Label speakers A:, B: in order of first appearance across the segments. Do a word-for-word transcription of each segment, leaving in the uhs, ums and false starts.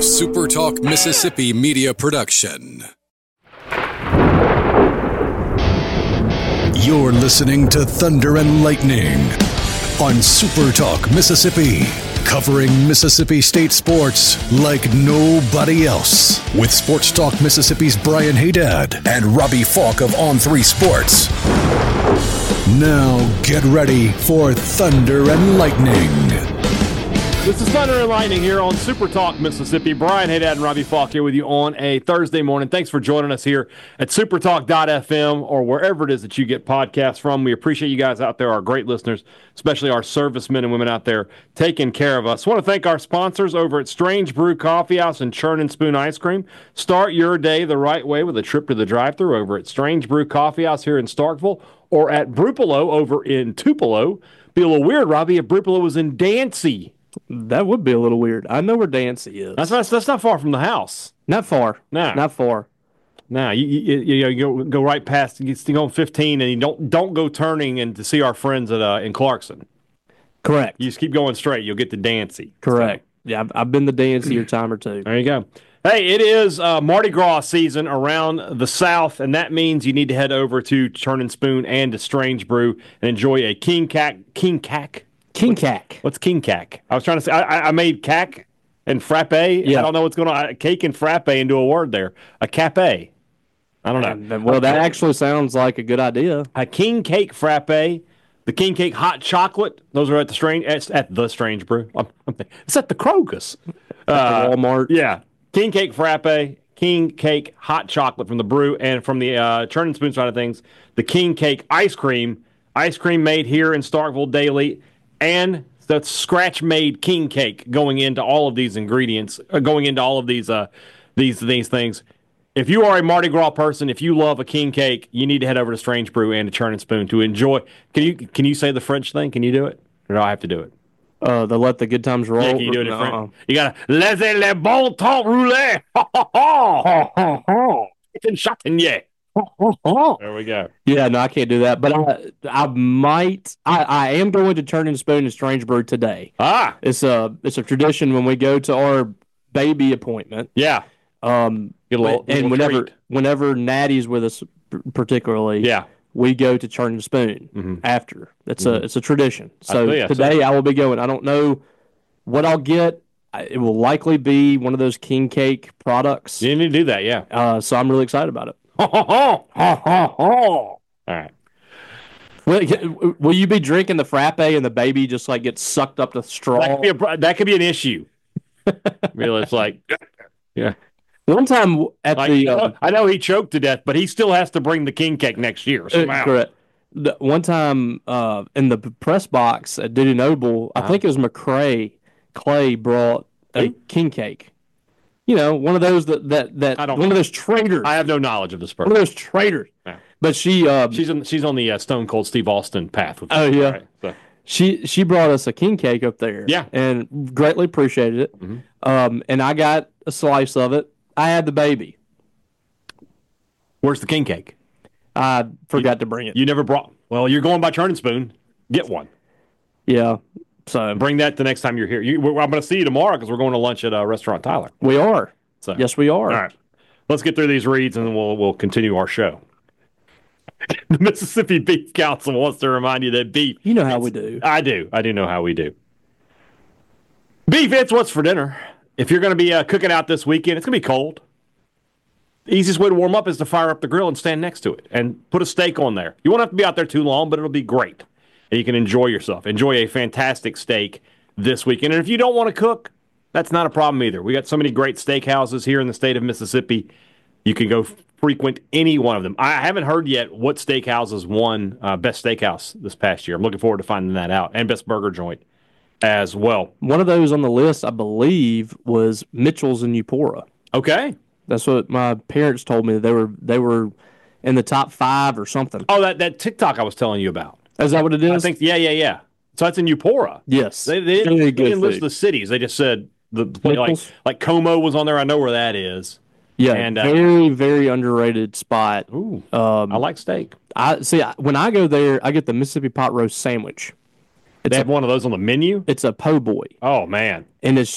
A: A Super Talk Mississippi media production. You're listening to Thunder and Lightning on Super Talk Mississippi, covering Mississippi State sports like nobody else. With Sports Talk Mississippi's Brian Haydad and Robbie Falk of On three Sports. Now get ready for Thunder and Lightning.
B: This is Thunder and Lightning here on Super Talk Mississippi. Brian Haydad and Robbie Falk here with you on a Thursday morning. Thanks for joining us here at supertalk dot f m or wherever it is that you get podcasts from. We appreciate you guys out there, our great listeners, especially our servicemen and women out there taking care of us. I want to thank our sponsors over at Strange Brew Coffee House and Churn and Spoon Ice Cream. Start your day the right way with a trip to the drive-thru over at Strange Brew Coffee House here in Starkville or at Brupolo over in Tupelo. Be a little weird, Robbie, if Brupolo was in Dancy.
C: That would be a little weird. I know where Dancy is.
B: That's not, that's not far from the house.
C: Not far.
B: No.
C: Not far.
B: No, you, you, you, you go, go right past, you go on fifteen, and you don't don't go turning and to see our friends at uh, in Clarkson.
C: Correct.
B: You just keep going straight. You'll get to Dancy.
C: Correct.
B: So.
C: Yeah, I've, I've been to Dancy a time or two.
B: There you go. Hey, it is uh, Mardi Gras season around the South, and that means you need to head over to Churn and Spoon and to Strange Brew and enjoy a King Cack. King Cack?
C: King Cack.
B: What's King Cack? I was trying to say, I, I made cack and frappe. Yeah. I don't know what's going on. Cake and frappe into a word there. A cappe. I don't know.
C: Well, that actually sounds like a good idea.
B: A King Cake frappe. The King Cake hot chocolate. Those are at the Strange, at, at the Strange Brew. It's at the Crocus.
C: At uh, the Walmart.
B: Yeah. King Cake frappe. King Cake hot chocolate from the brew, and from the uh, Churn and Spoon side of things, the King Cake ice cream. Ice cream made here in Starkville daily. And the scratch-made king cake going into all of these ingredients, uh, going into all of these uh, these these things. If you are a Mardi Gras person, if you love a king cake, you need to head over to Strange Brew and to Churn and Spoon to enjoy. Can you can you say the French thing? Can you do it? Or do I have to do it?
C: Uh, the let the good times roll.
B: Yeah, can you do it in French? You got to laissez le bon temps rouler. Ha ha ha ha ha. It's in Chatagnier. There we go.
C: Yeah, no, I can't do that. But I, I might. I, I am going to Churn and Spoon and Strange Brew today.
B: Ah,
C: it's a it's a tradition when we go to our baby appointment.
B: Yeah.
C: Um.
B: Get a little,
C: and
B: little
C: whenever
B: treat.
C: whenever Natty's with us, particularly.
B: Yeah.
C: We go to Churn and Spoon
B: mm-hmm.
C: after. It's
B: mm-hmm.
C: a it's a tradition. So
B: I
C: today
B: so.
C: I will be going. I don't know what I'll get. It will likely be one of those king cake products.
B: You need to do that, yeah.
C: Uh, so I'm really excited about it.
B: All right.
C: Will, will you be drinking the frappe and the baby just like gets sucked up the straw?
B: That could be, a, that could be an issue. Really, it's like, yeah.
C: One time at
B: like,
C: the,
B: uh, I know he choked to death, but he still has to bring the king cake next year. Somehow.
C: Correct. The, one time uh, in the press box at Duty Noble,
B: uh-huh.
C: I think it was McCray Clay brought a Who? king cake. You know, one of those that that that
B: I don't
C: one
B: know.
C: of those traitors.
B: I have no knowledge of this person.
C: One of those traitors.
B: Yeah.
C: But she, uh,
B: she's on she's on the uh, Stone Cold Steve Austin path. With
C: oh
B: them,
C: yeah,
B: right? So.
C: she she brought us a king cake up there.
B: Yeah,
C: and greatly appreciated it.
B: Mm-hmm.
C: Um, and I got a slice of it. I had the baby.
B: Where's the king cake?
C: I forgot
B: you,
C: to bring it.
B: You never brought. Well, you're going by Churn and Spoon. Get one.
C: Yeah. So
B: bring that the next time you're here. You, I'm going to see you tomorrow because we're going to lunch at uh, Restaurant Tyler.
C: We are.
B: So,
C: yes, we are.
B: All right. Let's get through these reads and then we'll we'll continue our show. The Mississippi Beef Council wants to remind you that beef.
C: You know how we do.
B: I do. I do know how we do. Beef, it's what's for dinner. If you're going to be uh, cooking out this weekend, it's going to be cold. The easiest way to warm up is to fire up the grill and stand next to it and put a steak on there. You won't have to be out there too long, but it'll be great. And you can enjoy yourself. Enjoy a fantastic steak this weekend. And if you don't want to cook, that's not a problem either. We got so many great steakhouses here in the state of Mississippi. You can go frequent any one of them. I haven't heard yet what steakhouses won uh, Best Steakhouse this past year. I'm looking forward to finding that out. And Best Burger Joint as well.
C: One of those on the list, I believe, was Mitchell's in Eupora.
B: Okay.
C: That's what my parents told me. They were they were in the top five or something.
B: Oh, that, that TikTok I was telling you about.
C: Is that what it is?
B: I think, yeah, yeah, yeah. So that's in Eupora.
C: Yes.
B: They, they didn't, they didn't list the cities. They just said, the like, like Como was on there. I know where that is.
C: Yeah,
B: and, uh,
C: very, very underrated spot.
B: Ooh,
C: um,
B: I like steak.
C: I see. When I go there, I get the Mississippi pot roast sandwich.
B: It's they have a, one of those on the menu?
C: It's a po' boy.
B: Oh, man.
C: And it's just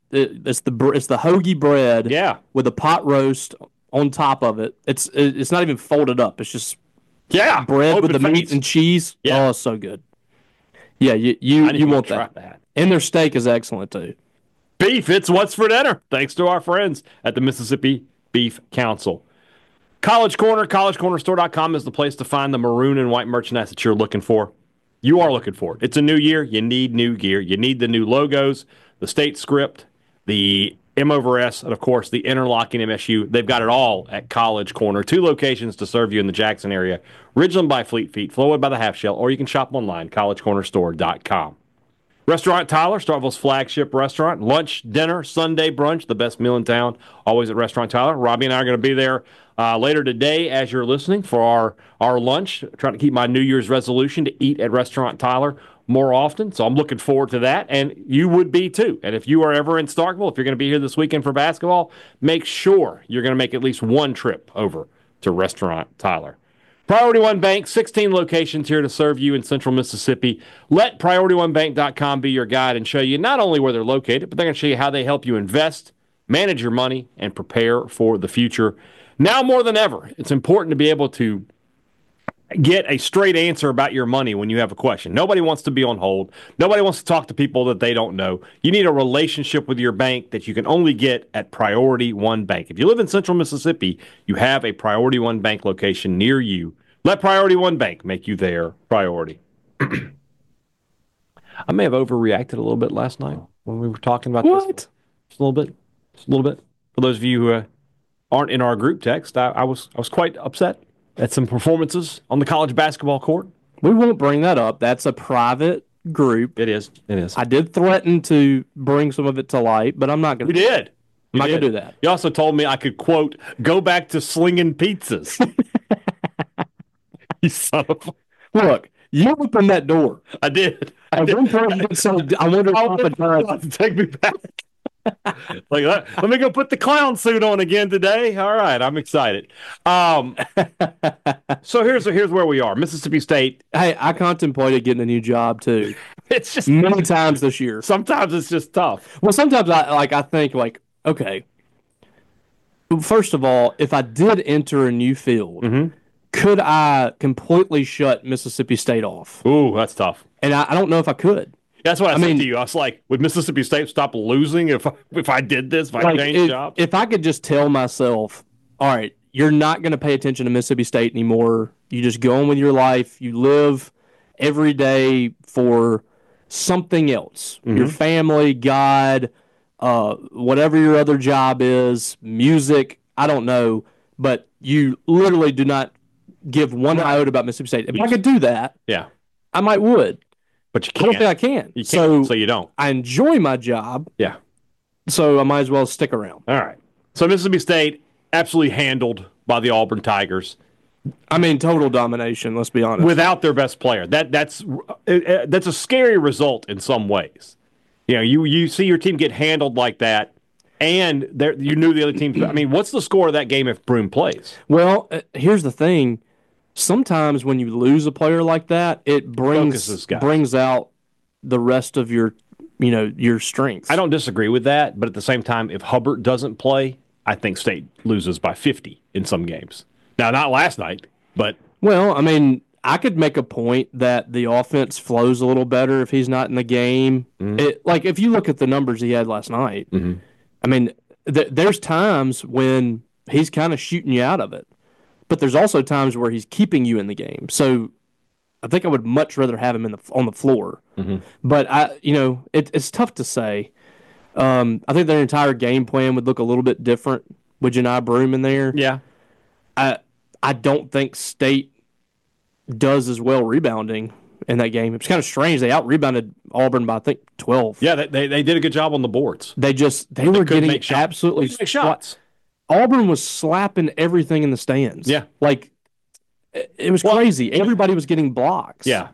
C: it, it's the br- it's the hoagie bread,
B: Yeah.
C: with a pot roast on top of it. It's it, it's not even folded up. It's just
B: Yeah.
C: bread with the
B: Open
C: meat
B: face.
C: and cheese.
B: Yeah.
C: Oh, it's so good. Yeah, you you,
B: I need
C: you
B: to
C: want
B: try
C: that.
B: that.
C: And their steak is excellent too.
B: Beef, it's what's for dinner. Thanks to our friends at the Mississippi Beef Council. College Corner, college corner store dot com is the place to find the maroon and white merchandise that you're looking for. You are looking for it. It's a new year. You need new gear. You need the new logos, the state script, the M over S, and of course the interlocking M S U. They've got it all at College Corner. Two locations to serve you in the Jackson area. Ridgeland by Fleet Feet, Flowwood by the Half Shell, or you can shop online, college corner store dot com. Restaurant Tyler, Starkville's flagship restaurant. Lunch, dinner, Sunday brunch, the best meal in town, always at Restaurant Tyler. Robbie and I are going to be there uh, later today as you're listening for our, our lunch. Trying to keep my New Year's resolution to eat at Restaurant Tyler more often, so I'm looking forward to that, and you would be too. And if you are ever in Starkville, if you're going to be here this weekend for basketball, make sure you're going to make at least one trip over to Restaurant Tyler. Priority One Bank, sixteen locations here to serve you in central Mississippi. Let priority one bank dot com be your guide and show you not only where they're located, but they're going to show you how they help you invest, manage your money, and prepare for the future. Now more than ever, it's important to be able to get a straight answer about your money when you have a question. Nobody wants to be on hold. Nobody wants to talk to people that they don't know. You need a relationship with your bank that you can only get at Priority One Bank. If you live in central Mississippi, you have a Priority One Bank location near you. Let Priority One Bank make you their priority. I may have overreacted a little bit last night when we were talking about
C: What?
B: this. Just a little bit. Just a little bit. For those of you who uh, aren't in our group text, I, I was I was quite upset at some performances on the college basketball court.
C: We won't bring that up. That's a private group.
B: It is. It is.
C: I did threaten to bring some of it to light, but I'm not going
B: You
C: to.
B: did.
C: I'm not
B: You
C: going to
B: did.
C: do that.
B: You also told me I could, quote, go back to slinging pizzas. You son of a...
C: Look, you opened that door.
B: I did. I
C: At
B: did.
C: one point, you said, I wonder if Papa John.
B: Take me back. Like that. Let me go put the clown suit on again today. All right, I'm excited. Um, so here's here's where we are. Mississippi State.
C: Hey, I contemplated getting a new job too,
B: It's just
C: many times this year.
B: sometimes it's just tough.
C: Well, sometimes I like I think like, okay, first of all, if I did enter a new field,
B: Mm-hmm.
C: could I completely shut Mississippi State off?
B: Ooh, that's tough.
C: And I, I don't know if I could.
B: That's what I,
C: I
B: said
C: mean-
B: to you. I was like, would Mississippi State stop losing if I, if I did this? If I
C: Like,
B: changed
C: if,
B: jobs?
C: if I could just tell myself, all right, you're not going to pay attention to Mississippi State anymore. You just go on with your life. You live every day for something else.
B: Mm-hmm.
C: Your family, God, uh, whatever your other job is, music, I don't know. But you literally do not give one iota about Mississippi State. If I could do that,
B: Yeah,
C: I might would.
B: but you
C: I don't
B: can't.
C: think I can.
B: You can't,
C: So,
B: so you don't.
C: I enjoy my job,
B: Yeah.
C: so I might as well stick around.
B: All right. So Mississippi State absolutely handled by the Auburn Tigers
C: I mean, total domination, let's be honest.
B: without their best player. That that's uh, uh, that's a scary result in some ways. You know, you you see your team get handled like that, and there you knew the other team. I mean, what's the score of that game if Broome plays?
C: Well, uh, here's the thing. Sometimes when you lose a player like that, it brings
B: Focuses guys.
C: brings out the rest of your, you know, your strengths.
B: I don't disagree with that, but at the same time, if Hubbard doesn't play, I think State loses by fifty in some games. Now, not last night, but
C: Well, I mean, I could make a point that the offense flows a little better if he's not in the game. It, like if you look at the numbers he had last night, I mean, th- there's times when he's kind of shooting you out of it, but there's also times where he's keeping you in the game. So I think I would much rather have him in the on the floor. But I, you know, it, it's tough to say. Um, I think their entire game plan would look a little bit different with Janai Broome in there.
B: yeah,
C: I I don't think State does as well rebounding in that game. It's kind of strange. They out rebounded Auburn by I think twelve.
B: yeah, they, they they did a good job on the boards.
C: They just they were
B: couldn't
C: getting
B: make shots.
C: absolutely
B: Make shots.
C: Auburn was slapping everything in the stands.
B: Yeah.
C: Like it, it was crazy. Everybody was getting blocks.
B: Yeah,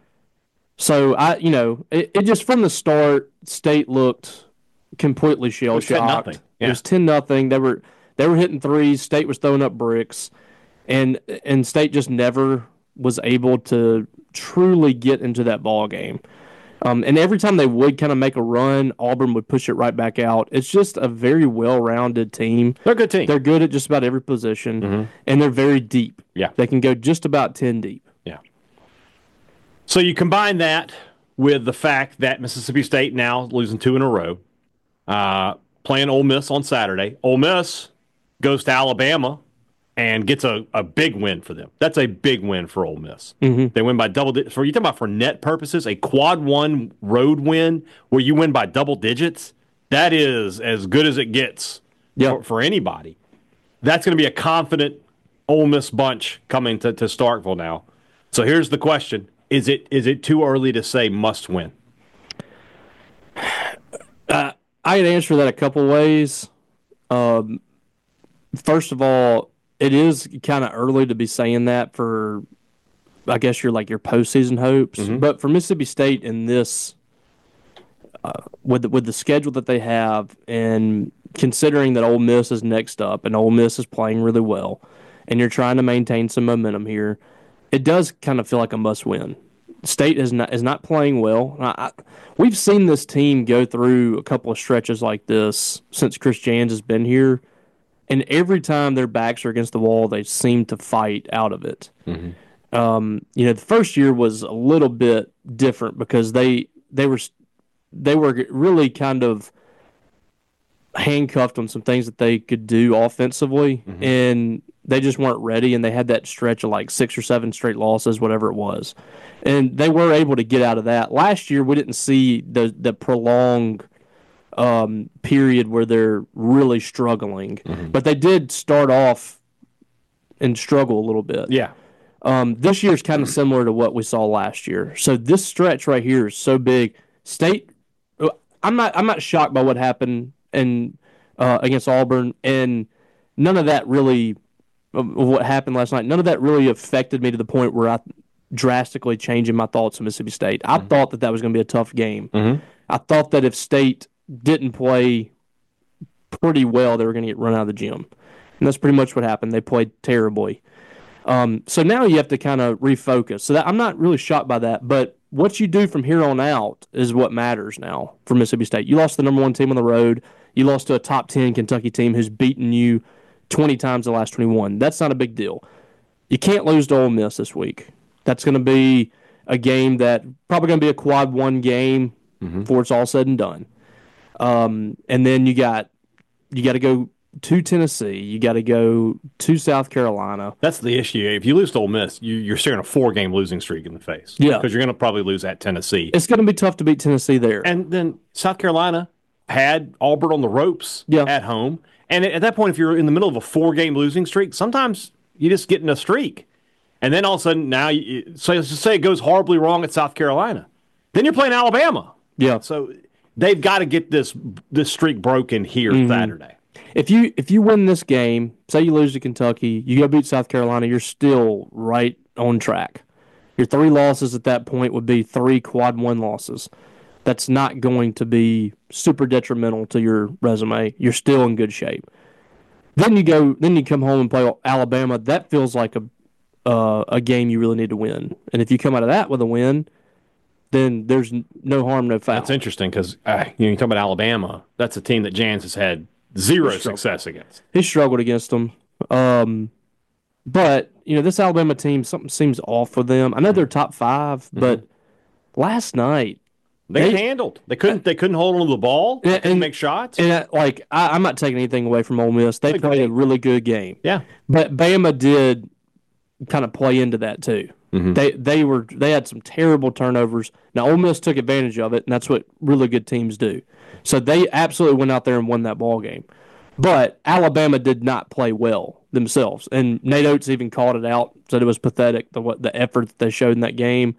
C: So I, you know, it, it just from the start, State looked completely shell
B: ten
C: shocked.
B: nothing.
C: It
B: Yeah.
C: was ten nothing. They were they were hitting threes. State was throwing up bricks, and and State just never was able to truly get into that ball game. Um, and every time they would kind of make a run, Auburn would push it right back out. It's just a very well-rounded team.
B: They're a good team.
C: They're good at just about every position,
B: mm-hmm.
C: and they're very deep.
B: Yeah.
C: They can go just about ten deep.
B: Yeah. So you combine that with the fact that Mississippi State now losing two in a row, uh, playing Ole Miss on Saturday. Ole Miss goes to Alabama and gets a, a big win for them. That's a big win for Ole Miss.
C: Mm-hmm.
B: They win by double digits. For you talking about for net purposes, a quad one road win where you win by double digits, that is as good as it gets
C: yep.
B: for, for anybody. That's going to be a confident Ole Miss bunch coming to, to Starkville now. So here's the question. Is it is it too early to say must win?
C: Uh, I can answer that a couple ways. Um, first of all, it is kind of early to be saying that for, I guess, your like your postseason hopes. Mm-hmm. But for Mississippi State in this, uh, with the, with the schedule that they have, and considering that Ole Miss is next up, and Ole Miss is playing really well, and you're trying to maintain some momentum here, it does kind of feel like a must-win. State is not is not playing well. I, I, we've seen this team go through a couple of stretches like this since Chris Jans has been here. And every time their backs are against the wall, they seem to fight out of it. Mm-hmm. Um, you know, the first year was a little bit different because they they were they were really kind of handcuffed on some things that they could do offensively, mm-hmm. and they just weren't ready. And they had that stretch of like six or seven straight losses, whatever it was, and they were able to get out of that. Last year, we didn't see the the prolonged Um, period where they're really struggling, mm-hmm. but they did start off and struggle a little bit.
B: Yeah.
C: Um, this year is kind of similar to what we saw last year. So this stretch right here is so big. State, I'm not, I'm not shocked by what happened in uh, against Auburn, and none of that really, uh, what happened last night. None of that really affected me to the point where I drastically changing my thoughts on Mississippi State. I mm-hmm. thought that that was going to be a tough game. Mm-hmm. I thought that if State didn't play pretty well, they were going to get run out of the gym. And that's pretty much what happened. They played terribly. Um, so now you have to kind of refocus. So that, I'm not really shocked by that, but what you do from here on out is what matters now for Mississippi State. You lost the number one team on the road. You lost to a top ten Kentucky team who's beaten you twenty times the last twenty-one. That's not a big deal. You can't lose to Ole Miss this week. That's going to be a game that probably going to be a quad one game mm-hmm. before it's all said and done. Um, and then you got you got to go to Tennessee. You got to go to South Carolina.
B: That's the issue. If you lose to Ole Miss, you, you're staring a four-game losing streak in the face.
C: Yeah,
B: because you're going to probably lose at Tennessee.
C: It's going to be tough to beat Tennessee there.
B: And then South Carolina had Auburn on the ropes
C: yeah.
B: at home. And at that point, if you're in the middle of a four-game losing streak, sometimes you just get in a streak. And then all of a sudden, now, you, so let's just say it goes horribly wrong at South Carolina. Then you're playing Alabama.
C: Yeah.
B: So they've got to get this this streak broken here mm-hmm. Saturday.
C: If you if you win this game, say you lose to Kentucky, you go beat South Carolina, you're still right on track. Your three losses at that point would be three quad one losses. That's not going to be super detrimental to your resume. You're still in good shape. Then you go. Then you come home and play Alabama. That feels like a uh, a game you really need to win. And if you come out of that with a win, then there's no harm, no foul.
B: That's interesting because uh, you know, you talk about Alabama. That's a team that Jans has had zero success against.
C: He struggled against them. Um, but, you know, this Alabama team, something seems off with them. I know they're top five, mm-hmm. but last night,
B: They, they handled. They couldn't. They couldn't hold on to the ball. They couldn't make shots.
C: And uh, like I, I'm not taking anything away from Ole Miss. They played a really good game.
B: Yeah,
C: but Bama did kind of play into that too. Mm-hmm. They they were they had some terrible turnovers. Now Ole Miss took advantage of it, and that's what really good teams do. So they absolutely went out there and won that ball game. But Alabama did not play well themselves, and Nate Oates even called it out. Said it was pathetic the what the effort that they showed in that game.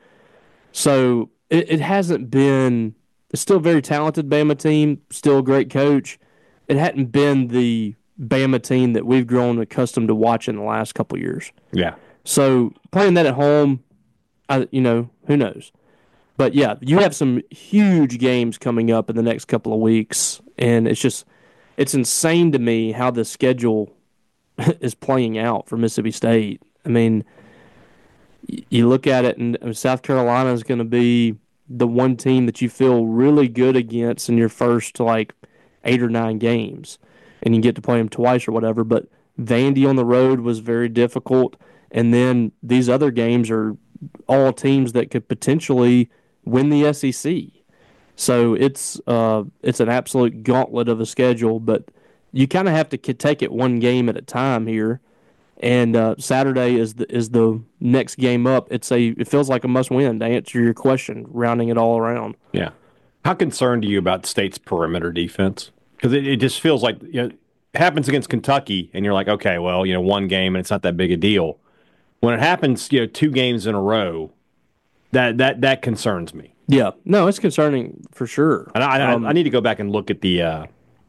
C: So. It, it hasn't been – it's still a very talented Bama team, still a great coach. It hadn't been the Bama team that we've grown accustomed to watching the last couple of years.
B: Yeah.
C: So playing that at home, I, you know, who knows. But, yeah, you have some huge games coming up in the next couple of weeks, and it's just – it's insane to me how the schedule is playing out for Mississippi State. I mean – you look at it, and South Carolina is going to be the one team that you feel really good against in your first like eight or nine games, and you get to play them twice or whatever. But Vandy on the road was very difficult, and then these other games are all teams that could potentially win the S E C. So it's uh, it's an absolute gauntlet of a schedule, but you kind of have to take it one game at a time here. And uh, Saturday is the is the next game up. It's a it feels like a must win to answer your question, rounding it all around.
B: Yeah. How concerned are you about State's perimeter defense? Because it, it just feels like you know, it happens against Kentucky, and you're like, okay, well, you know, one game and it's not that big a deal. When it happens, you know, two games in a row, that that that concerns me.
C: Yeah, no, it's concerning for sure.
B: And I,
C: um,
B: I, I need to go back and look at the uh,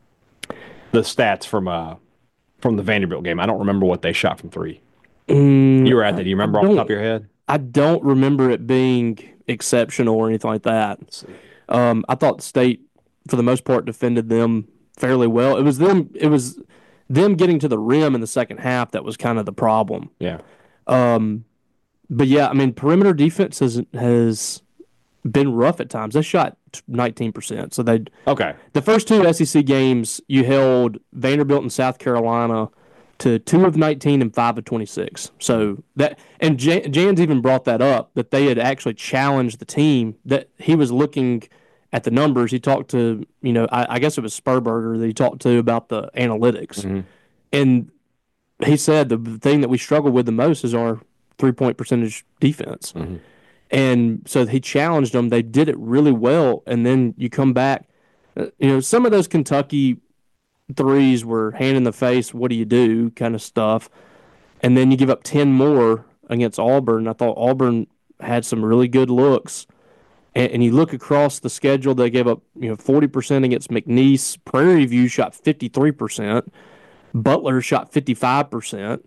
B: the stats from uh, from the Vanderbilt game. I don't remember what they shot from three.
C: Mm,
B: you were at that. Do you remember off the top of your head?
C: I don't remember it being exceptional or anything like that.
B: Let's see.
C: Um, I thought the State, for the most part, defended them fairly well. It was them. It was them getting to the rim in the second half that was kind of the problem.
B: Yeah.
C: Um, but yeah, I mean, perimeter defense has has been rough at times. They shot nineteen percent. So they
B: okay.
C: The first two S E C games, you held Vanderbilt and South Carolina to two of nineteen and five of twenty-six. So that and Jan, Jan's even brought that up, that they had actually challenged the team, that he was looking at the numbers. He talked to, you know, I, I guess it was Spurberger that he talked to about the analytics. Mm-hmm. And he said the thing that we struggle with the most is our three-point percentage defense. Mm-hmm. And so he challenged them. They did it really well. And then you come back, you know, some of those Kentucky threes were hand in the face, what do you do kind of stuff. And then you give up ten more against Auburn. I thought Auburn had some really good looks. And, and you look across the schedule, they gave up, you know, forty percent against McNeese. Prairie View shot fifty-three percent. Butler shot fifty-five percent.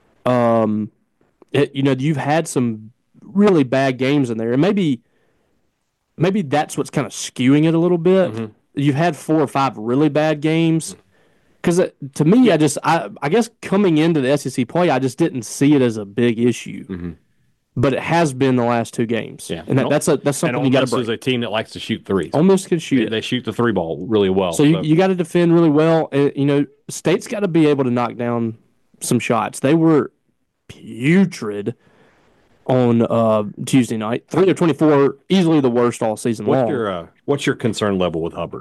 C: Um, it, you know, you've had some really bad games in there. And maybe maybe that's what's kind of skewing it a little bit. Mm-hmm. You've had four or five really bad games. Because to me, I just, I, I guess coming into the S E C play, I just didn't see it as a big issue. Mm-hmm. But it has been the last two games.
B: Yeah.
C: And that, that's a that's something
B: and
C: you got to break.
B: Ole Miss is a team that likes to shoot threes.
C: Ole Miss can shoot
B: they,
C: it.
B: They shoot the three ball really well.
C: So, so. you, you got to defend really well. And, you know, State's got to be able to knock down some shots. They were putrid on uh, Tuesday night. three of twenty-four, easily the worst all season
B: what's
C: long.
B: Your, uh, what's your concern level with Hubbard?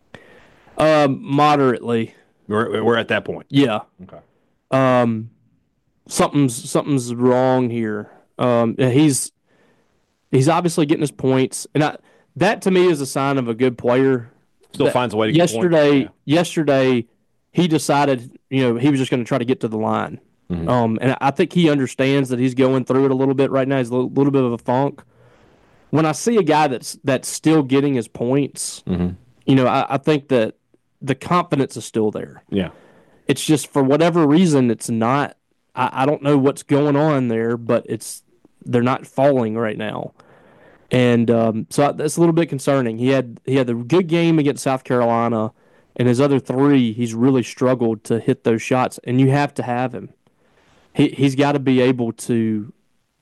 C: Um, moderately.
B: We're, we're at that point.
C: Yeah.
B: Okay.
C: Um, something's something's wrong here. Um, he's he's obviously getting his points, and I, that to me is a sign of a good player.
B: Still
C: that
B: finds a way to get
C: yesterday.
B: points. Yeah.
C: Yesterday, he decided, you know, he was just going to try to get to the line. Mm-hmm. Um, and I think he understands that he's going through it a little bit right now. He's a little, little bit of a funk. When I see a guy that's that's still getting his points, mm-hmm. you know, I, I think that the confidence is still there.
B: Yeah.
C: It's just for whatever reason, it's not. I, I don't know what's going on there, but it's they're not falling right now, and um, so that's a little bit concerning. He had he had a good game against South Carolina, and his other three, he's really struggled to hit those shots, and you have to have him. He he's got to be able to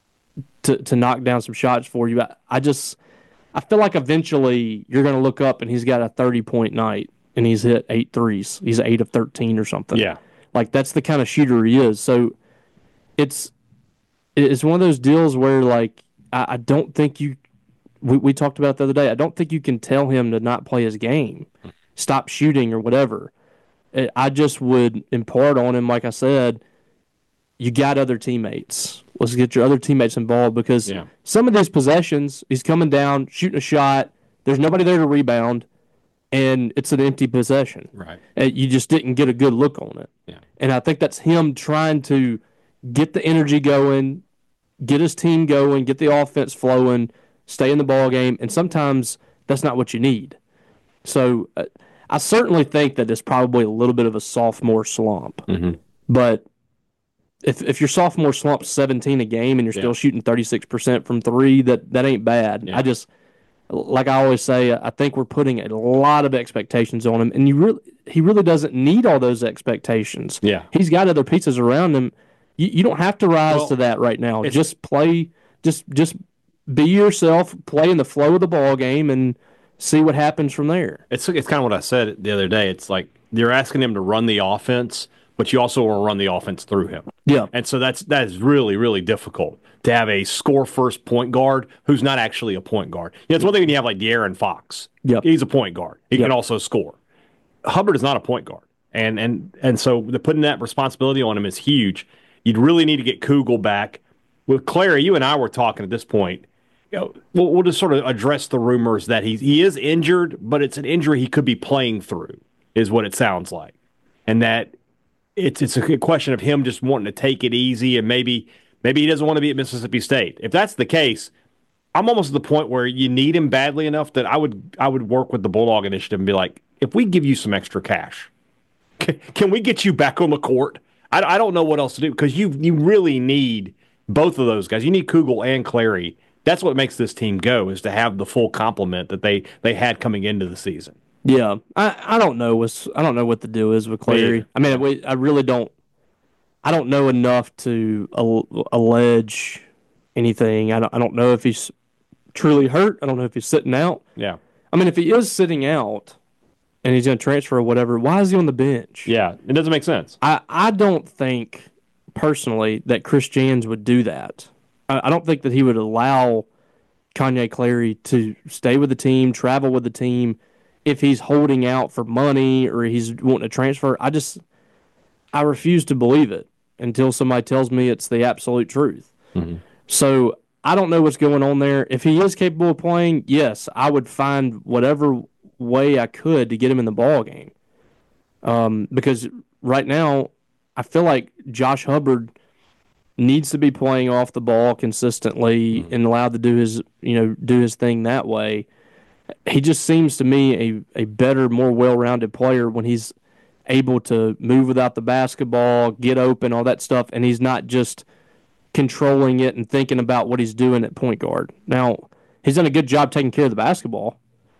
C: to to knock down some shots for you. I, I just I feel like eventually you're going to look up and he's got a thirty point night. And he's hit eight threes. He's eight of thirteen or something.
B: Yeah.
C: Like, that's the kind of shooter he is. So, it's it's one of those deals where, like, I, I don't think you we, – we talked about it the other day. I don't think you can tell him to not play his game, stop shooting or whatever. I just would impart on him, like I said, you got other teammates. Let's get your other teammates involved because
B: yeah.
C: some of these possessions, he's coming down, shooting a shot. There's nobody there to rebound. And it's an empty possession.
B: Right.
C: And you just didn't get a good look on it.
B: Yeah.
C: And I think that's him trying to get the energy going, get his team going, get the offense flowing, stay in the ball game. And sometimes that's not what you need. So uh, I certainly think that it's probably a little bit of a sophomore slump. Mm-hmm. But if if your sophomore slump's seventeen a game and you're yeah. still shooting thirty-six percent from three, that, that ain't bad. Yeah. I just – Like I always say, I think we're putting a lot of expectations on him, and you really, he really doesn't need all those expectations.
B: Yeah,
C: he's got other pieces around him. You, you don't have to rise
B: well,
C: to that right now. Just play, just just be yourself, play in the flow of the ball game, and see what happens from there.
B: It's it's kind of what I said the other day. It's like you're asking him to run the offense, but you also want to run the offense through him.
C: Yeah.
B: And so that's that is really, really difficult to have a score first point guard who's not actually a point guard. You know, it's one thing when you have like De'Aaron Fox.
C: Yep.
B: He's a point guard. He
C: Yep.
B: can also score. Hubbard is not a point guard. And and and so the putting that responsibility on him is huge. You'd really need to get Kugel back. With Clary, you and I were talking at this point. You know, we'll, we'll just sort of address the rumors that he he is injured, but it's an injury he could be playing through, is what it sounds like, and that it's it's a question of him just wanting to take it easy, and maybe maybe he doesn't want to be at Mississippi State. If that's the case, I'm almost at the point where you need him badly enough that I would I would work with the Bulldog Initiative and be like, if we give you some extra cash, can, can we get you back on the court? I, I don't know what else to do because you you really need both of those guys. You need Kugel and Clary. That's what makes this team go, is to have the full complement that they, they had coming into the season.
C: Yeah, I, I don't know what's I don't know what the deal is with Clary.
B: Yeah.
C: I mean, we, I really don't. I don't know enough to al- allege anything. I don't, I don't know if he's truly hurt. I don't know if he's sitting out.
B: Yeah.
C: I mean, if he is sitting out and he's going to transfer or whatever, why is he on the bench?
B: Yeah, it doesn't make sense.
C: I, I don't think personally that Chris Jans would do that. I, I don't think that he would allow Kanye Clary to stay with the team, travel with the team, if he's holding out for money or he's wanting to transfer. I just, I refuse to believe it until somebody tells me it's the absolute truth.
B: Mm-hmm.
C: So I don't know what's going on there. If he is capable of playing, yes, I would find whatever way I could to get him in the ball game. Um, because right now, I feel like Josh Hubbard needs to be playing off the ball consistently mm-hmm. and allowed to do his, you know, do his thing that way. He just seems to me a, a better, more well-rounded player when he's able to move without the basketball, get open, all that stuff, and he's not just controlling it and thinking about what he's doing at point guard. Now, he's done a good job taking care of the basketball,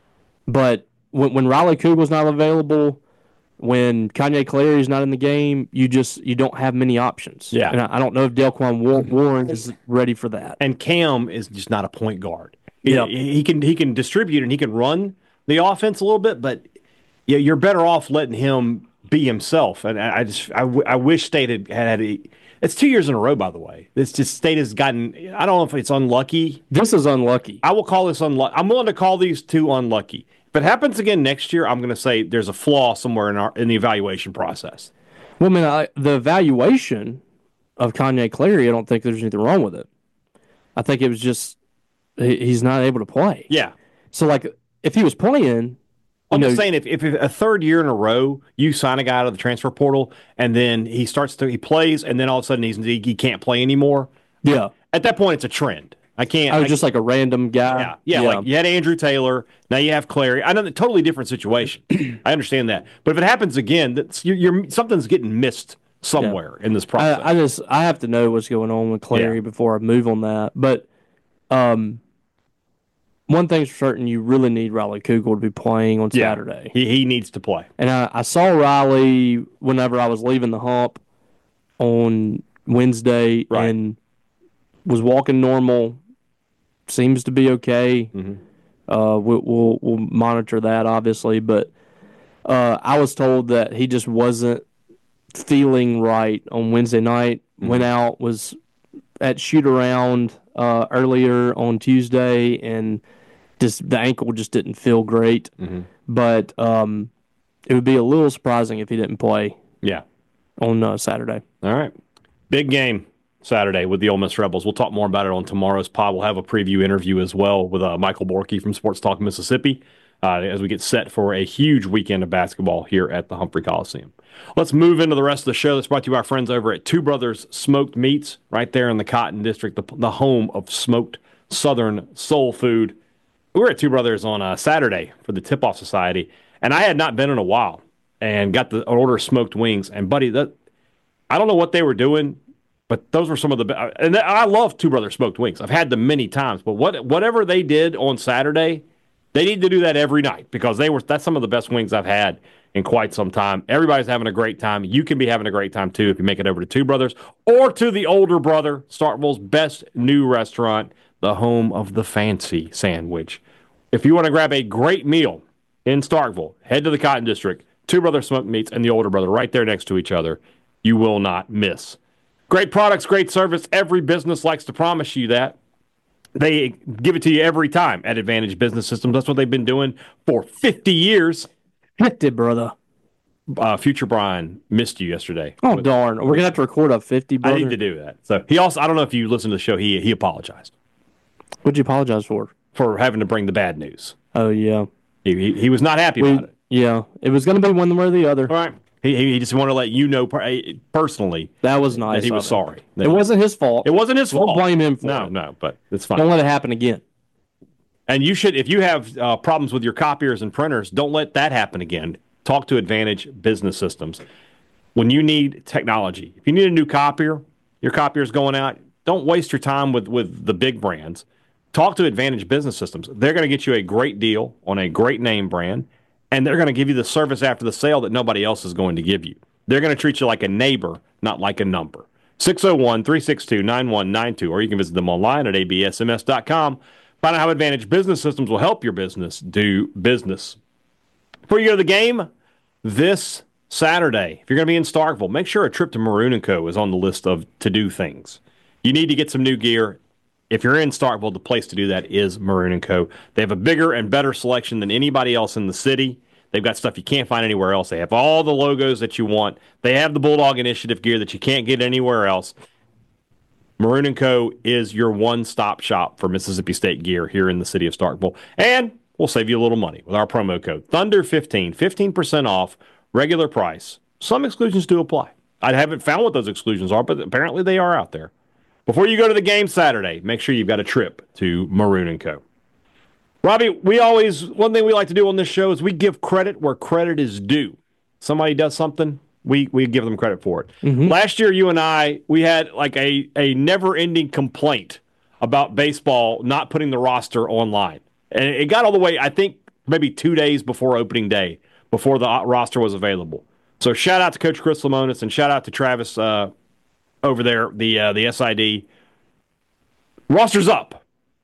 C: but when, when Riley Kugel's not available, when Kanye Clary's not in the game, you just you don't have many options.
B: Yeah.
C: And I, I don't know if Delquan Warren is ready for that.
B: And Cam is just not a point guard.
C: Yeah.
B: He, he can he can distribute and he can run the offense a little bit, but yeah, you're better off letting him be himself. And I, I just I, w- I wish State had had a, it's two years in a row, by the way. It's just State has gotten. I don't know if it's unlucky.
C: This is unlucky.
B: I will call this unlucky. I'm willing to call these two unlucky. If it happens again next year, I'm going to say there's a flaw somewhere in our in the evaluation process.
C: Well, I mean, I, the evaluation of Kanye Clary, I don't think there's anything wrong with it. I think it was just he, he's not able to play.
B: Yeah.
C: So, like, if he was playing,
B: I'm
C: you
B: just
C: know,
B: saying, if, if a third year in a row you sign a guy out of the transfer portal and then he starts to he plays and then all of a sudden he's he, he can't play anymore.
C: Yeah.
B: At that point, it's a trend. I can't.
C: I was
B: I,
C: just like a random guy.
B: Yeah, yeah, yeah. Like you had Andrew Taylor, now you have Clary. I know a totally different situation. I understand that, but if it happens again, that's you're, you're something's getting missed somewhere yeah. in this process.
C: I, I just I have to know what's going on with Clary yeah. before I move on that. But um, one thing's for certain, you really need Riley Kugel to be playing on
B: yeah.
C: Saturday.
B: He he needs to play.
C: And I, I saw Riley whenever I was leaving the hump on Wednesday
B: right.
C: and was walking normal. Seems to be okay.
B: Mm-hmm.
C: Uh, we'll, we'll we'll monitor that obviously, but uh, I was told that he just wasn't feeling right on Wednesday night. Mm-hmm. Went out, was at shoot around uh, earlier on Tuesday, and just the ankle just didn't feel great.
B: Mm-hmm.
C: But um, it would be a little surprising if he didn't play.
B: Yeah,
C: on uh, Saturday.
B: All right, big game Saturday with the Ole Miss Rebels. We'll talk more about it on tomorrow's pod. We'll have a preview interview as well with uh, Michael Borky from Sports Talk Mississippi uh, as we get set for a huge weekend of basketball here at the Humphrey Coliseum. Let's move into the rest of the show. That's brought to you by our friends over at Two Brothers Smoked Meats, right there in the Cotton District, the, the home of smoked Southern soul food. We were at Two Brothers on uh, Saturday for the Tip-Off Society, and I had not been in a while and got the order of smoked wings. And, buddy, that I don't know what they were doing, but those were some of the best. And I love Two Brothers Smoked Wings. I've had them many times. But what whatever they did on Saturday, they need to do that every night because they were that's some of the best wings I've had in quite some time. Everybody's having a great time. You can be having a great time, too, if you make it over to Two Brothers or to the Older Brother, Starkville's best new restaurant. the home of the fancy sandwich. If you want to grab a great meal in Starkville, head to the Cotton District. Two Brother Smoked Meats and the Older Brother right there next to each other. You will not miss. Great products, great service. Every business likes to promise you that. They give it to you every time at Advantage Business Systems. That's what they've been doing for fifty years.
C: fifty, brother.
B: Uh, Future Brian missed you yesterday.
C: Oh, darn. We're going to have to record a fifty, brother.
B: I need to do that. So he also, I don't know if you listened to the show, he he apologized.
C: What'd you apologize for?
B: For having to bring the bad news.
C: Oh, yeah.
B: He, he, he was not happy
C: we,
B: about it.
C: Yeah. It was going to be one way or the other.
B: All right. He, he just wanted to let you know personally
C: that was nice.
B: That he was sorry.
C: It wasn't his fault.
B: It wasn't his fault.
C: Don't blame him for
B: no,
C: it.
B: No, no, but it's fine.
C: Don't let it happen again.
B: And you should, if you have uh, problems with your copiers and printers, don't let that happen again. Talk to Advantage Business Systems. When you need technology, if you need a new copier, your copier's going out, don't waste your time with, with the big brands. Talk to Advantage Business Systems. They're going to get you a great deal on a great name brand, and they're going to give you the service after the sale that nobody else is going to give you. They're going to treat you like a neighbor, not like a number. six oh one, three six two, nine one nine two, or you can visit them online at a b s m s dot com. Find out how Advantage Business Systems will help your business do business. Before you go to the game this Saturday, if you're going to be in Starkville, make sure a trip to Maroon and Co. is on the list of to-do things. You need to get some new gear. If you're in Starkville, the place to do that is Maroon and Co. They have a bigger and better selection than anybody else in the city. They've got stuff you can't find anywhere else. They have all the logos that you want. They have the Bulldog Initiative gear that you can't get anywhere else. Maroon and Co. is your one-stop shop for Mississippi State gear here in the city of Starkville. And we'll save you a little money with our promo code Thunder fifteen, fifteen percent off, regular price. Some exclusions do apply. I haven't found what those exclusions are, but apparently they are out there. Before you go to the game Saturday, make sure you've got a trip to Maroon and Co. Robbie, we always, one thing we like to do on this show is we give credit where credit is due. Somebody does something, we we give them credit for it. Mm-hmm. Last year, you and I, we had like a, a never-ending complaint about baseball not putting the roster online. And it got all the way, I think, maybe two days before opening day, before the roster was available. So shout out to Coach Chris Lemonis and shout out to Travis uh, over there, the uh, the S I D. Roster's up.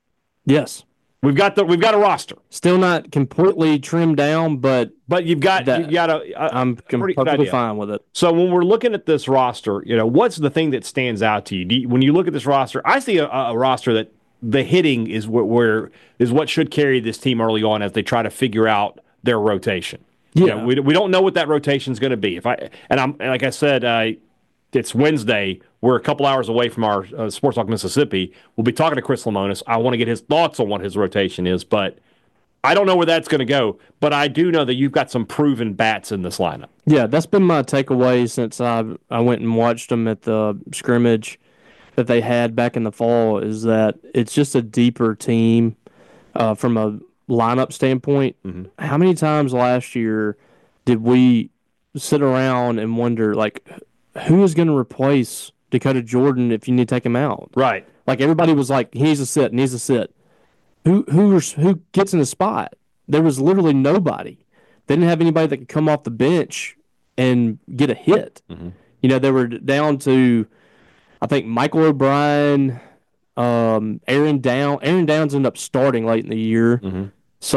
C: Yes.
B: We've got the we've got a roster.
C: Still not completely trimmed down, but
B: but you've got
C: that,
B: you've got a, a
C: I'm completely fine with it.
B: So when we're looking at this roster, you know, what's the thing that stands out to you? Do you when you look at this roster? I see a, a roster that the hitting is where, where is what should carry this team early on as they try to figure out their rotation.
C: Yeah,
B: you know, we we don't know what that rotation is going to be. If I and I'm like I said, uh, it's Wednesday. We're a couple hours away from our uh, Sports Talk Mississippi. We'll be talking to Chris Lemonis. I want to get his thoughts on what his rotation is, but I don't know where that's going to go. But I do know that you've got some proven bats in this lineup.
C: Yeah, that's been my takeaway since I I went and watched them at the scrimmage that they had back in the fall. Is that it's just a deeper team uh, from a lineup standpoint. Mm-hmm. How many times last year did we sit around and wonder, like, who is going to replace Dakota Jordan if you need to take him out?
B: Right.
C: Like, everybody was like, he needs to sit, needs to sit. Who who who gets in the spot? There was literally nobody. They didn't have anybody that could come off the bench and get a hit. Mm-hmm. You know, they were down to, I think, Michael O'Brien, um, Aaron Down. Aaron Downs ended up starting late in the year. Mm-hmm.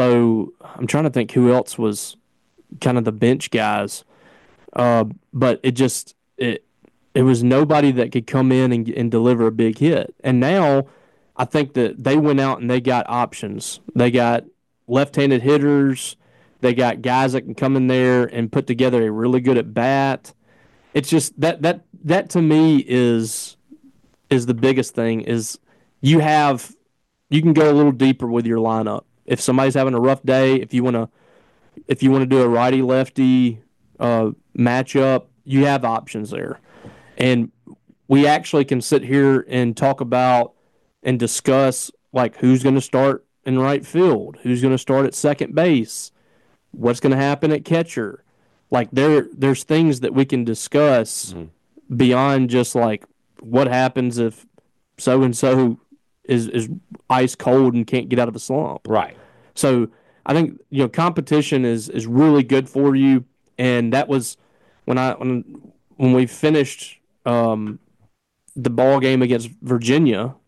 C: So I'm trying to think who else was kind of the bench guys. Uh, but it just it it was nobody that could come in and, and deliver a big hit. And now I think that they went out and they got options. They got left-handed hitters. They got guys that can come in there and put together a really good at bat. It's just that that that to me is is the biggest thing. Is you have you can go a little deeper with your lineup. If somebody's having a rough day, if you want to if you want to do a righty lefty uh, matchup, you have options there. And we actually can sit here and talk about and discuss like who's going to start in right field, who's going to start at second base, what's going to happen at catcher. Like there, there's things that we can discuss mm-hmm. beyond just like what happens if so and so is is ice cold and can't get out of a slump.
B: Right.
C: So I think you know competition is is really good for you, and that was when I when when we finished um, the ball game against Virginia.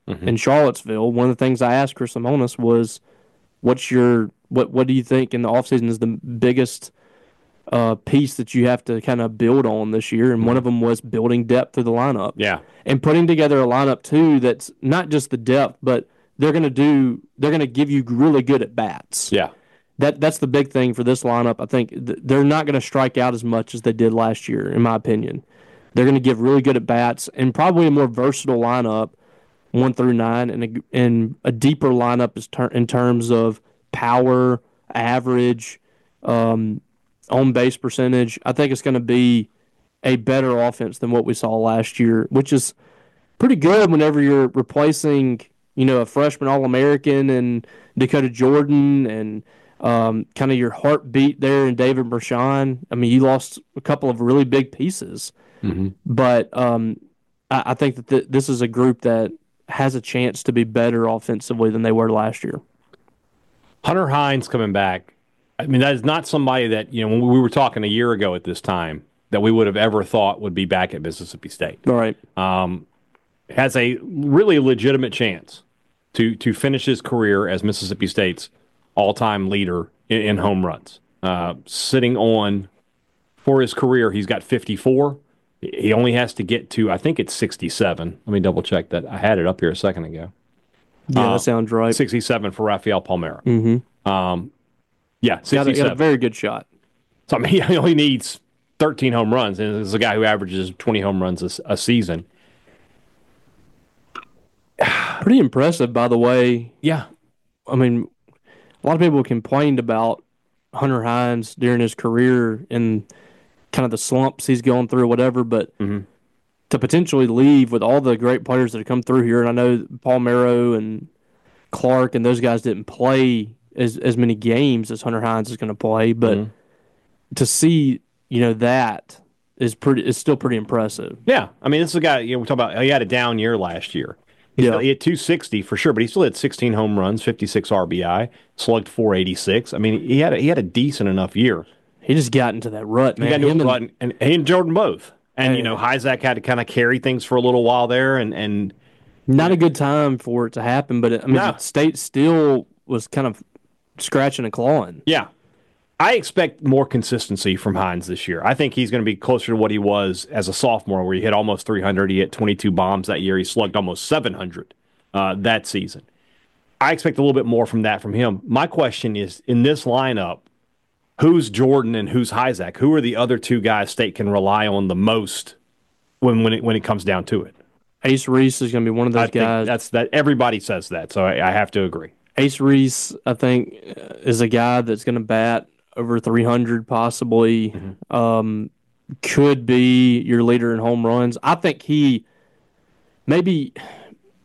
C: mm-hmm. in Charlottesville, one of the things I asked Chris Lemonis was, "What's your what? What do you think in the offseason is the biggest uh, piece that you have to kind of build on this year?" And mm-hmm. one of them was building depth through the lineup.
B: Yeah,
C: and putting together a lineup too that's not just the depth, but they're going to do. They're going to give you really good at bats.
B: Yeah.
C: That that's the big thing for this lineup. I think th- they're not going to strike out as much as they did last year, in my opinion. They're going to give really good at bats and probably a more versatile lineup, one through nine, and a, and a deeper lineup is ter- in terms of power, average, um, on base percentage. I think it's going to be a better offense than what we saw last year, which is pretty good whenever you're replacing, you know, a freshman All-American and Dakota Jordan and Um, kind of your heartbeat there in David Mershon. I mean, you lost a couple of really big pieces, mm-hmm. but um, I, I think that th- this is a group that has a chance to be better offensively than they were last year.
B: Hunter Hines coming back. I mean, that is not somebody that, you know, when we were talking a year ago at this time, that we would have ever thought would be back at Mississippi State.
C: All right.
B: Um, has a really legitimate chance to to finish his career as Mississippi State's all-time leader in, in home runs. Uh, sitting on, for his career, he's got fifty-four. He only has to get to, I think it's sixty-seven. Let me double-check that. I had it up here a second ago.
C: Yeah,
B: uh,
C: that sounds right.
B: sixty-seven for Rafael Palmeiro.
C: Mm-hmm.
B: Um, yeah, sixty-seven.
C: Got a, got a very good shot.
B: So, I mean, he only needs thirteen home runs, and this is a guy who averages twenty home runs a, a season.
C: Pretty impressive, by the way.
B: Yeah.
C: I mean, a lot of people complained about Hunter Hines during his career and kind of the slumps he's going through, whatever, but mm-hmm. to potentially leave with all the great players that have come through here, and I know Palmeiro and Clark and those guys didn't play as, as many games as Hunter Hines is going to play, but mm-hmm. to see, you know, that is pretty is still pretty impressive.
B: Yeah. I mean, this is a guy, you know, we talk about, he had a down year last year. He,
C: yeah.
B: he had two sixty for sure, but he still had sixteen home runs, fifty-six R B I, slugged four eighty-six. I mean, he had a, he had a decent enough year.
C: He just got into that rut, man.
B: He got into
C: Him
B: a rut, and, and he and Jordan both. And,
C: hey,
B: you know, Hyzak had to kind of carry things for a little while there. and, and
C: Not a good time for it to happen, but, it, I mean,
B: no.
C: State still was kind of scratching and clawing.
B: Yeah. I expect more consistency from Hines this year. I think he's going to be closer to what he was as a sophomore, where he hit almost three hundred. He hit twenty-two bombs that year. He slugged almost seven hundred. Uh, that season. I expect a little bit more from that from him. My question is, in this lineup, who's Jordan and who's Hyzak? Who are the other two guys State can rely on the most when when it when it comes down to it?
C: Ace Reese is going to be one of those
B: I think
C: guys.
B: That's that. Everybody says that, so I, I have to agree.
C: Ace Reese, I think, is a guy that's going to bat over three hundred possibly. Mm-hmm. Um, could be your leader in home runs. I think he maybe –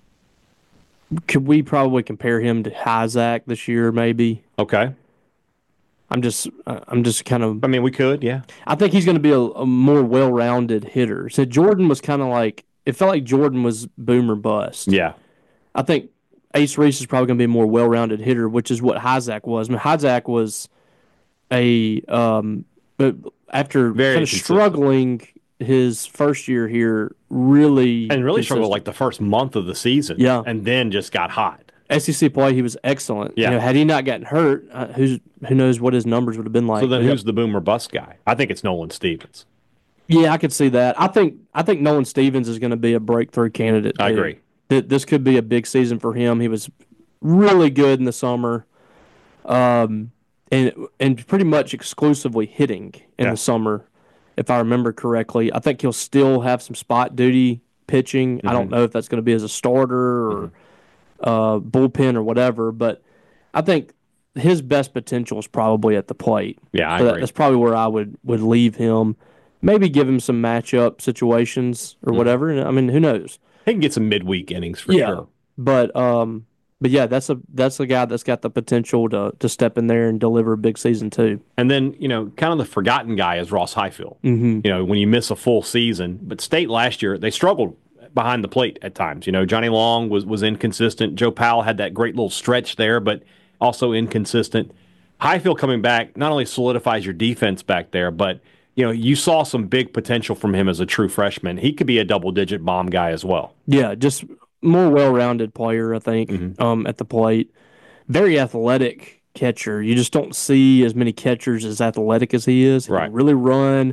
C: could we probably compare him to Hyzak this year, maybe?
B: Okay.
C: I'm just, I'm just kind of.
B: I mean, we could, yeah.
C: I think he's going to be a, a more well-rounded hitter. So Jordan was kind of like, it felt like Jordan was boom or bust.
B: Yeah.
C: I think Ace Reese is probably going to be a more well-rounded hitter, which is what Hyzak was. I mean, Hyzak was a, um, but after
B: Very
C: kind of struggling his first year here, really
B: and really
C: consistent.
B: struggled like the first month of the season,
C: yeah,
B: and then just got hot.
C: S E C play, he was excellent.
B: Yeah,
C: you know, had he not gotten hurt, uh, who's who knows what his numbers would have been like.
B: So then,
C: but,
B: who's the boomer bust guy? I think it's Nolan Stevens.
C: Yeah, I could see that. I think I think Nolan Stevens is going to be a breakthrough candidate.
B: I
C: too.
B: agree.
C: That this could be a big season for him. He was really good in the summer, um, and and pretty much exclusively hitting in
B: yeah.
C: the summer. If I remember correctly, I think he'll still have some spot duty pitching. Mm-hmm. I don't know if that's going to be as a starter or mm-hmm. uh, bullpen or whatever, but I think his best potential is probably at the plate.
B: Yeah, I
C: so
B: agree.
C: That, that's probably where I would, would leave him. Maybe give him some matchup situations or mm-hmm. whatever. I mean, who knows?
B: He can get some midweek innings for
C: yeah,
B: sure.
C: But um, but yeah, that's a that's a guy that's got the potential to to step in there and deliver a big season too.
B: And then, you know, kind of the forgotten guy is Ross Highfield.
C: Mm-hmm.
B: You know, when you miss a full season, but State last year they struggled behind the plate at times. You know, Johnny Long was was inconsistent. Joe Powell had that great little stretch there, but also inconsistent. Highfield coming back not only solidifies your defense back there, but you know, you saw some big potential from him as a true freshman. He could be a double-digit bomb guy as well.
C: Yeah, just more well-rounded player, I think,
B: Mm-hmm.
C: um, at the plate. Very athletic catcher. You just don't see as many catchers as athletic as he is. He
B: Right.
C: can really run.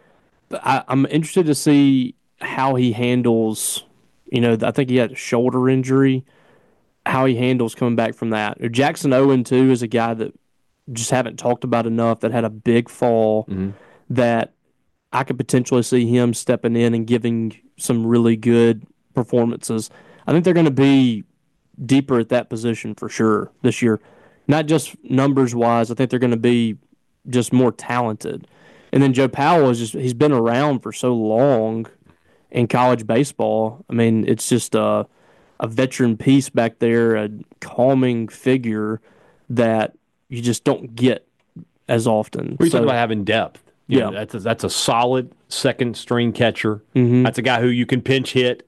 C: But I, I'm interested to see how he handles, you know, I think he had a shoulder injury, how he handles coming back from that. Jackson Owen, too, is a guy that just haven't talked about enough, that had a big fall,
B: Mm-hmm.
C: that I could potentially see him stepping in and giving some really good performances. I think they're going to be deeper at that position for sure this year. Not just numbers-wise, I think they're going to be just more talented. And then Joe Powell is just, he's been around for so long in college baseball. I mean, it's just a, a veteran piece back there, a calming figure that you just don't get as often.
B: We
C: So-
B: talk about having depth. You
C: Yeah.
B: know, that's a, that's a solid second string catcher.
C: Mhm.
B: That's a guy who you can pinch hit.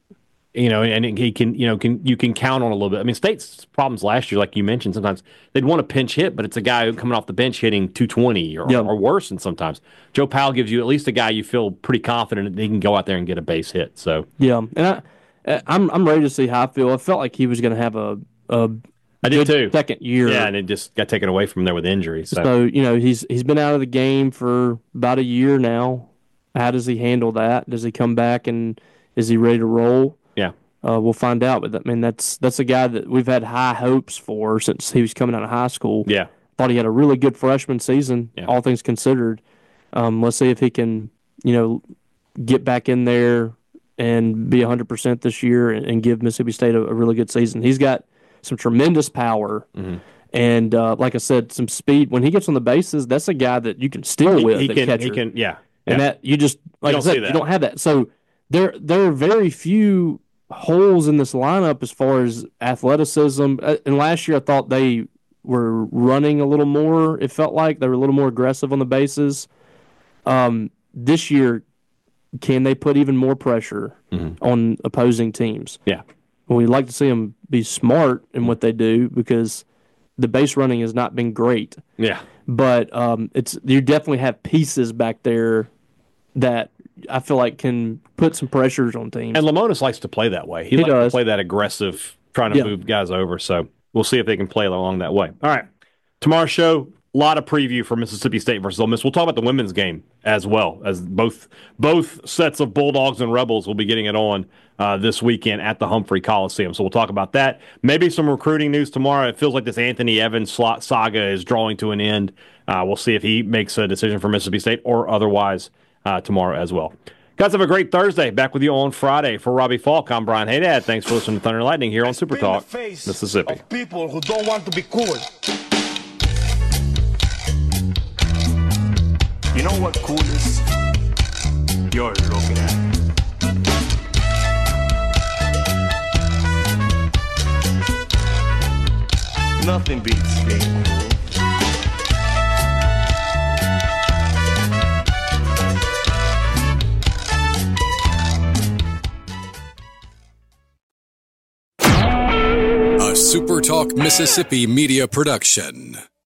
B: You know, and he can, you know, can you can count on a little bit. I mean, State's problems last year, like you mentioned, sometimes they'd want to pinch hit, but it's a guy who coming off the bench hitting two twenty or,
C: Yeah.
B: or worse. And sometimes Joe Powell gives you at least a guy you feel pretty confident that he can go out there and get a base hit. So
C: Yeah, and I, I'm I'm ready to see how I feel. I felt like he was going to have a a
B: I did
C: good
B: too.
C: second year.
B: Yeah, and it just got taken away from there with injury. So,
C: So you know he's he's been out of the game for about a year now. How does he handle that? Does he come back and is he ready to roll?
B: yeah.
C: Uh, we'll find out. But I mean, that's that's a guy that we've had high hopes for since he was coming out of high school.
B: Yeah.
C: Thought he had a really good freshman season,
B: Yeah.
C: all things considered. Um, let's see if he can, you know, get back in there and be one hundred percent this year and, and give Mississippi State a, a really good season. He's got some tremendous power.
B: Mm-hmm.
C: And uh, like I said, some speed. When he gets on the bases, that's a guy that you can steal
B: He,
C: with.
B: he
C: at
B: can,
C: catcher.
B: he can, yeah.
C: And
B: yeah.
C: that you just like
B: don't
C: I said,
B: see that.
C: you don't have that. So there there are very few holes in this lineup as far as athleticism. Uh, And last year, I thought they were running a little more. It felt like they were a little more aggressive on the bases. Um, this year, can they put even more pressure
B: Mm-hmm.
C: on opposing teams?
B: yeah.
C: We'd like to see them be smart in what they do because the base running has not been great.
B: Yeah.
C: But um, it's you definitely have pieces back there that I feel like can put some pressures on teams.
B: And Lamonis likes to play that way. He,
C: He
B: likes
C: does.
B: to play that aggressive, trying to
C: Yeah.
B: move guys over. So we'll see if they can play along that way. All right. Tomorrow's show, a lot of preview for Mississippi State versus Ole Miss. We'll talk about the women's game as well, as both both sets of Bulldogs and Rebels will be getting it on uh, this weekend at the Humphrey Coliseum. So we'll talk about that. Maybe some recruiting news tomorrow. It feels like this Anthony Evans slot saga is drawing to an end. Uh, we'll see if he makes a decision for Mississippi State or otherwise uh, tomorrow as well. Guys, have a great Thursday. Back with you on Friday. For Robbie Falk, I'm Brian Haydad. Thanks for listening to Thunder and Lightning here on Super Talk, Mississippi.
D: Of people who don't want to be cool. You know what cool is? You're looking at. Nothing beats being cool.
A: A Super Talk Mississippi media production.